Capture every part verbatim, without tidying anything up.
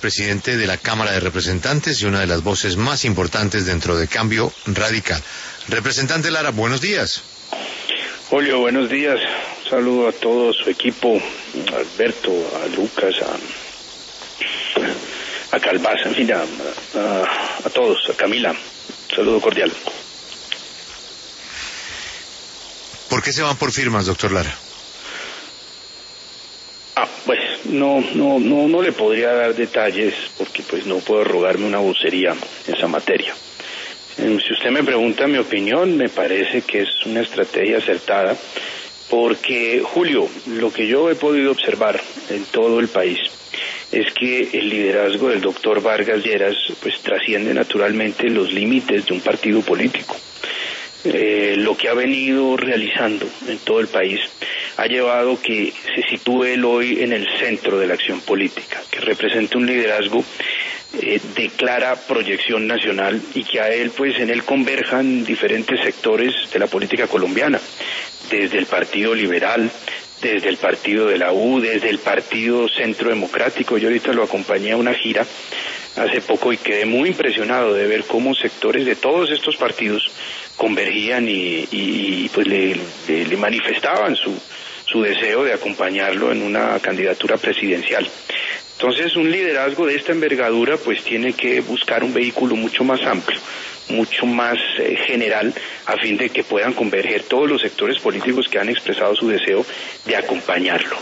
presidente de la Cámara de Representantes y una de las voces más importantes dentro de Cambio Radical. Representante Lara, buenos días. Julio, buenos días. Un saludo a todo su equipo, a Alberto, a Lucas, a, a Calvaza, en fin, a, a, a todos, a Camila. Un saludo cordial. ¿Por qué se van por firmas, doctor Lara? Ah, pues no, no, no, no le podría dar detalles porque pues no puedo rogarme una vocería en esa materia. Eh, si usted me pregunta mi opinión, me parece que es una estrategia acertada porque, Julio, lo que yo he podido observar en todo el país es que el liderazgo del doctor Vargas Lleras pues trasciende naturalmente los límites de un partido político. Eh, lo que ha venido realizando en todo el país ha llevado que se sitúe él hoy en el centro de la acción política, que representa un liderazgo eh, de clara proyección nacional y que a él, pues, en él converjan diferentes sectores de la política colombiana, desde el Partido Liberal, desde el Partido de la U, desde el Partido Centro Democrático. Yo ahorita lo acompañé a una gira hace poco y quedé muy impresionado de ver cómo sectores de todos estos partidos convergían y, y, y pues le, le, le manifestaban su, su deseo de acompañarlo en una candidatura presidencial. Entonces, un liderazgo de esta envergadura pues tiene que buscar un vehículo mucho más amplio, mucho más eh, general, a fin de que puedan converger todos los sectores políticos que han expresado su deseo de acompañarlo.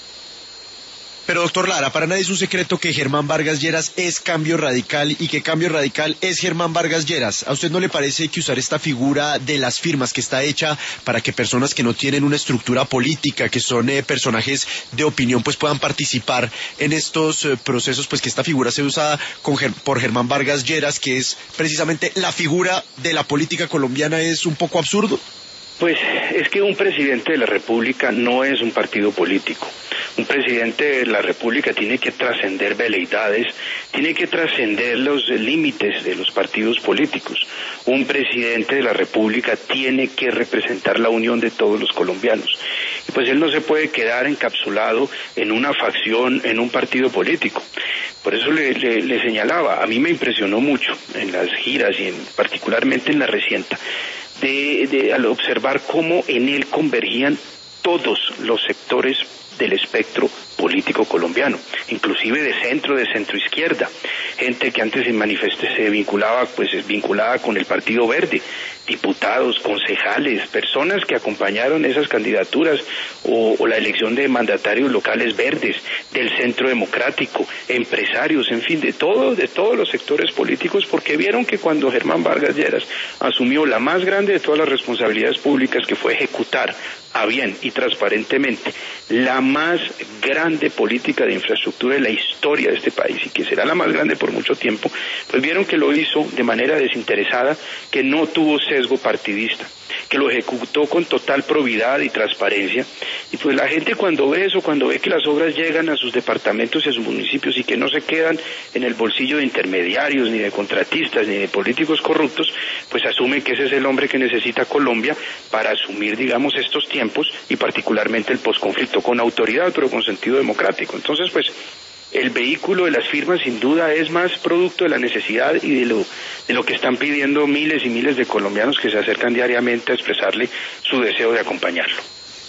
Pero, doctor Lara, para nadie es un secreto que Germán Vargas Lleras es Cambio Radical y que Cambio Radical es Germán Vargas Lleras. ¿A usted no le parece que usar esta figura de las firmas que está hecha para que personas que no tienen una estructura política, que son eh, personajes de opinión, pues puedan participar en estos eh, procesos, pues que esta figura sea usada con, por Germán Vargas Lleras, que es precisamente la figura de la política colombiana, es un poco absurdo? Pues es que un presidente de la República no es un partido político. Un presidente de la República tiene que trascender veleidades, tiene que trascender los límites de los partidos políticos. Un presidente de la República tiene que representar la unión de todos los colombianos. Y pues él no se puede quedar encapsulado en una facción, en un partido político. Por eso le, le, le señalaba, a mí me impresionó mucho en las giras y en, particularmente en la reciente, de, de al observar cómo en él convergían todos los sectores del espectro político colombiano, inclusive de centro, de centro izquierda, gente que antes se manifeste se vinculaba, pues es vinculada con el Partido Verde, diputados, concejales, personas que acompañaron esas candidaturas o, o la elección de mandatarios locales verdes, del Centro Democrático, empresarios, en fin, de todos, de todos los sectores políticos, porque vieron que cuando Germán Vargas Lleras asumió la más grande de todas las responsabilidades públicas, que fue ejecutar a bien y transparentemente la más grande política de infraestructura de la historia de este país y que será la más grande por mucho tiempo, pues vieron que lo hizo de manera desinteresada, que no tuvo sesgo partidista, que lo ejecutó con total probidad y transparencia. Y pues la gente cuando ve eso, cuando ve que las obras llegan a sus departamentos y a sus municipios y que no se quedan en el bolsillo de intermediarios, ni de contratistas, ni de políticos corruptos, pues asume que ese es el hombre que necesita Colombia para asumir, digamos, estos tiempos y particularmente el posconflicto con autoridad, pero con sentido democrático. Entonces, pues, el vehículo de las firmas sin duda es más producto de la necesidad y de lo, de lo que están pidiendo miles y miles de colombianos que se acercan diariamente a expresarle su deseo de acompañarlo.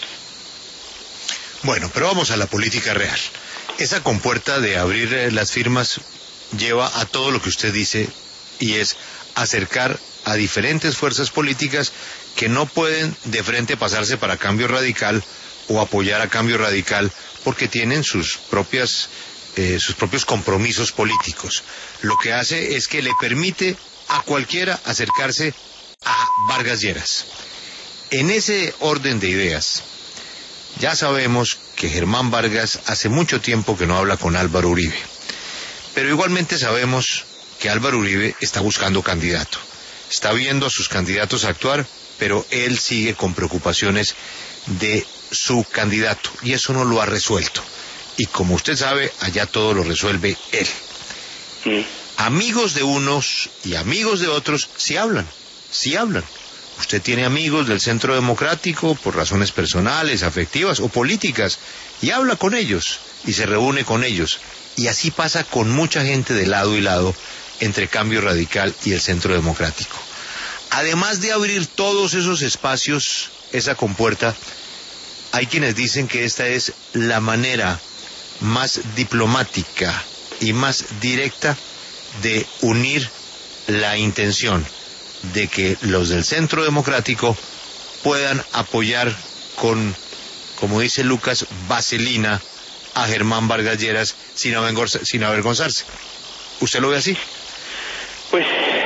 Bueno, pero vamos a la política real. Esa compuerta de abrir eh, las firmas lleva a todo lo que usted dice y es acercar a diferentes fuerzas políticas que no pueden de frente pasarse para Cambio Radical o apoyar a Cambio Radical porque tienen sus propias eh, sus propios compromisos políticos. Lo que hace es que le permite a cualquiera acercarse a Vargas Lleras. En ese orden de ideas, ya sabemos que Germán Vargas hace mucho tiempo que no habla con Álvaro Uribe, pero igualmente sabemos que Álvaro Uribe está buscando candidato, está viendo a sus candidatos actuar, pero él sigue con preocupaciones de su candidato y eso no lo ha resuelto. Y como usted sabe, allá todo lo resuelve él. Mm. Amigos de unos y amigos de otros sí hablan, sí hablan. Usted tiene amigos del Centro Democrático por razones personales, afectivas o políticas y habla con ellos y se reúne con ellos Y así pasa con mucha gente de lado y lado entre Cambio Radical y el Centro Democrático. Además de abrir todos esos espacios, esa compuerta, hay quienes dicen que esta es la manera más diplomática y más directa de unir la intención de que los del Centro Democrático puedan apoyar con, como dice Lucas, vaselina a Germán Vargas Lleras sin avergonzarse. Sin avergonzarse. ¿Usted lo ve así? Pues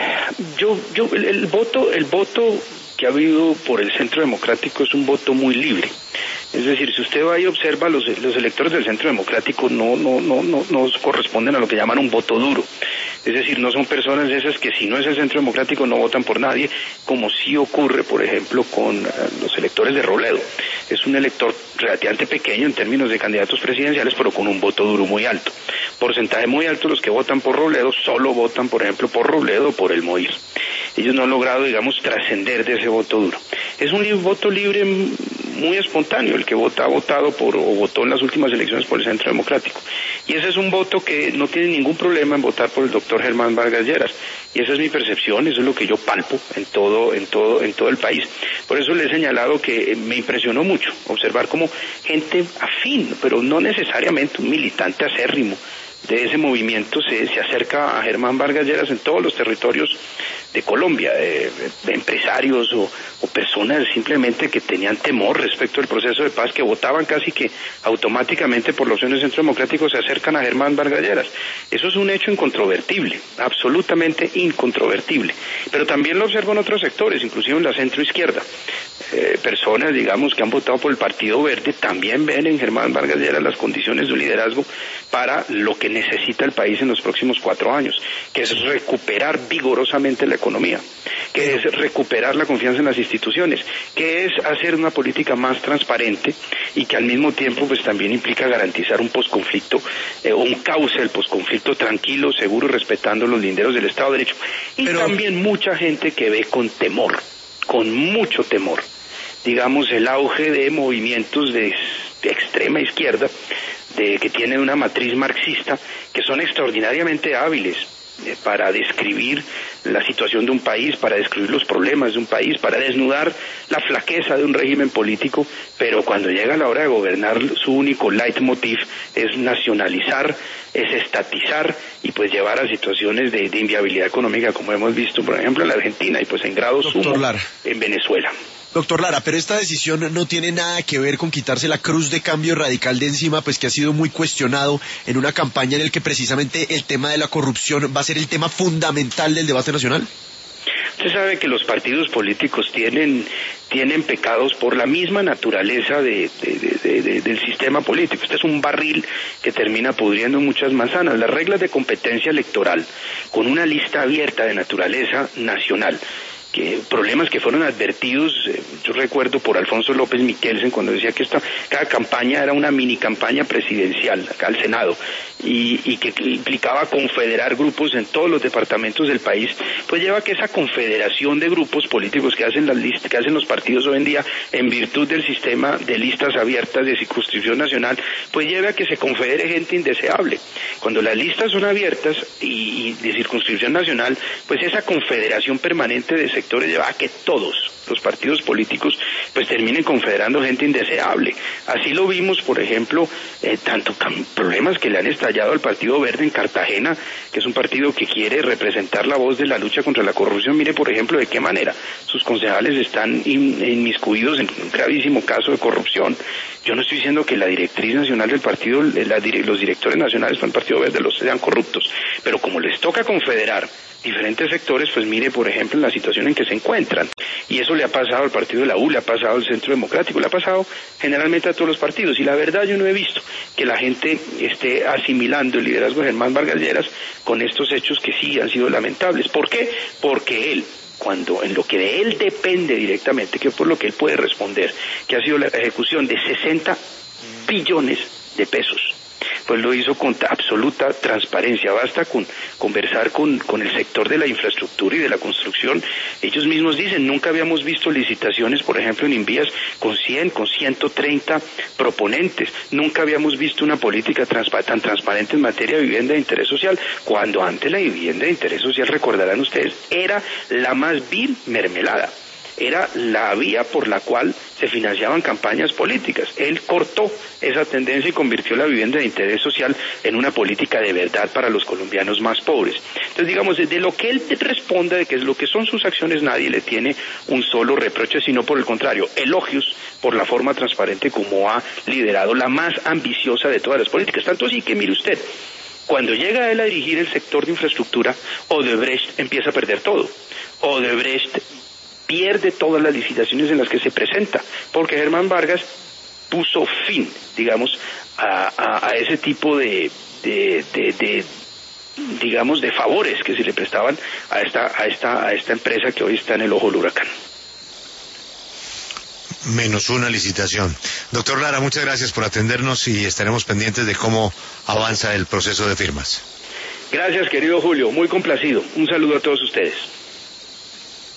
yo, yo el, el voto, el voto que ha habido por el Centro Democrático es un voto muy libre. Es decir, si usted va y observa, los, los electores del Centro Democrático no, no, no, no, no corresponden a lo que llaman un voto duro. Es decir, no son personas esas que si no es el Centro Democrático no votan por nadie, como sí ocurre, por ejemplo, con uh, los electores de Robledo. Es un elector relativamente pequeño en términos de candidatos presidenciales, pero con un voto duro muy alto. Porcentaje muy alto los que votan por Robledo solo votan, por ejemplo, por Robledo o por el Moir. Ellos no han logrado, digamos, trascender de ese voto duro. Es un li- voto libre muy espontáneo, el que vota ha votado por o votó en las últimas elecciones por el Centro Democrático. Y ese es un voto que no tiene ningún problema en votar por el doctor Germán Vargas Lleras. Y esa es mi percepción, eso es lo que yo palpo en todo, en todo, en todo el país. Por eso le he señalado que me impresionó mucho observar cómo gente afín, pero no necesariamente un militante acérrimo de ese movimiento se, se acerca a Germán Vargas Lleras en todos los territorios de Colombia, eh, de empresarios o, o personas simplemente que tenían temor respecto al proceso de paz, que votaban casi que automáticamente por la opción del Centro Democrático, se acercan a Germán Vargas Lleras. Eso es un hecho incontrovertible, absolutamente incontrovertible. Pero también lo observo en otros sectores, inclusive en la centroizquierda. Eh, personas, digamos, que han votado por el Partido Verde, también ven en Germán Vargas Lleras las condiciones de un liderazgo para lo que necesita el país en los próximos cuatro años, que es recuperar vigorosamente la economía, que es recuperar la confianza en las instituciones, que es hacer una política más transparente y que al mismo tiempo pues también implica garantizar un posconflicto, eh, un cauce del posconflicto tranquilo, seguro, respetando los linderos del Estado de Derecho. Y Pero... también mucha gente que ve con temor, con mucho temor, digamos, el auge de movimientos de, de extrema izquierda, de que tienen una matriz marxista, que son extraordinariamente hábiles eh, para describir la situación de un país, para describir los problemas de un país, para desnudar la flaqueza de un régimen político, pero cuando llega la hora de gobernar, su único leitmotiv es nacionalizar, es estatizar y pues llevar a situaciones de, de inviabilidad económica, como hemos visto, por ejemplo, en la Argentina y pues en grado sumo en Venezuela. Doctor Lara, pero esta decisión no tiene nada que ver con quitarse la cruz de Cambio Radical de encima, pues que ha sido muy cuestionado en una campaña en la que precisamente el tema de la corrupción va a ser el tema fundamental del debate nacional. Usted sabe que los partidos políticos tienen tienen pecados por la misma naturaleza de, de, de, de, del sistema político. Este es un barril que termina pudriendo muchas manzanas. Las reglas de competencia electoral, con una lista abierta de naturaleza nacional, que problemas que fueron advertidos, eh, yo recuerdo por Alfonso López Miquelsen cuando decía que esta cada campaña era una mini campaña presidencial acá al Senado y, y que implicaba confederar grupos en todos los departamentos del país, pues lleva a que esa confederación de grupos políticos que hacen las listas, que hacen los partidos hoy en día en virtud del sistema de listas abiertas de circunscripción nacional, pues lleva a que se confedere gente indeseable. Cuando las listas son abiertas y, y de circunscripción nacional, pues esa confederación permanente de sectores lleva a que todos los partidos políticos pues terminen confederando gente indeseable. Así lo vimos, por ejemplo, eh, tanto problemas que le han estallado al Partido Verde en Cartagena, que es un partido que quiere representar la voz de la lucha contra la corrupción. Mire, por ejemplo, de qué manera sus concejales están in, inmiscuidos en un gravísimo caso de corrupción. Yo no estoy diciendo que la directriz nacional del partido, la, los directores nacionales del Partido Verde los sean corruptos, pero como les toca confederar diferentes sectores, pues mire, por ejemplo, en la situación en que se encuentran. Y eso le ha pasado al partido de la U, le ha pasado al Centro Democrático, le ha pasado generalmente a todos los partidos. Y la verdad, yo no he visto que la gente esté asimilando el liderazgo de Germán Vargas Lleras con estos hechos que sí han sido lamentables. ¿Por qué? Porque él, cuando en lo que de él depende directamente, que es por lo que él puede responder, que ha sido la ejecución de sesenta billones de pesos, pues lo hizo con absoluta transparencia. Basta con conversar con, con el sector de la infraestructura y de la construcción. Ellos mismos dicen, nunca habíamos visto licitaciones, por ejemplo, en Invías con cien, con ciento treinta proponentes. Nunca habíamos visto una política transpa- tan transparente en materia de vivienda de interés social, cuando antes la vivienda de interés social, recordarán ustedes, era la más vil mermelada. Era la vía por la cual se financiaban campañas políticas. Él cortó esa tendencia y convirtió la vivienda de interés social en una política de verdad para los colombianos más pobres. Entonces, digamos, de lo que él responda, de que es lo que son sus acciones, nadie le tiene un solo reproche, sino por el contrario, elogios por la forma transparente como ha liderado la más ambiciosa de todas las políticas. Tanto así que, mire usted, cuando llega él a dirigir el sector de infraestructura, Odebrecht empieza a perder todo. Odebrecht pierde todas las licitaciones en las que se presenta, porque Germán Vargas puso fin, digamos, a, a, a ese tipo de, de, de, de, digamos, de favores que se le prestaban a esta, a esta, a esta empresa que hoy está en el ojo del huracán. Menos una licitación. Doctor Lara, muchas gracias por atendernos y estaremos pendientes de cómo avanza el proceso de firmas. Gracias, querido Julio, muy complacido. Un saludo a todos ustedes.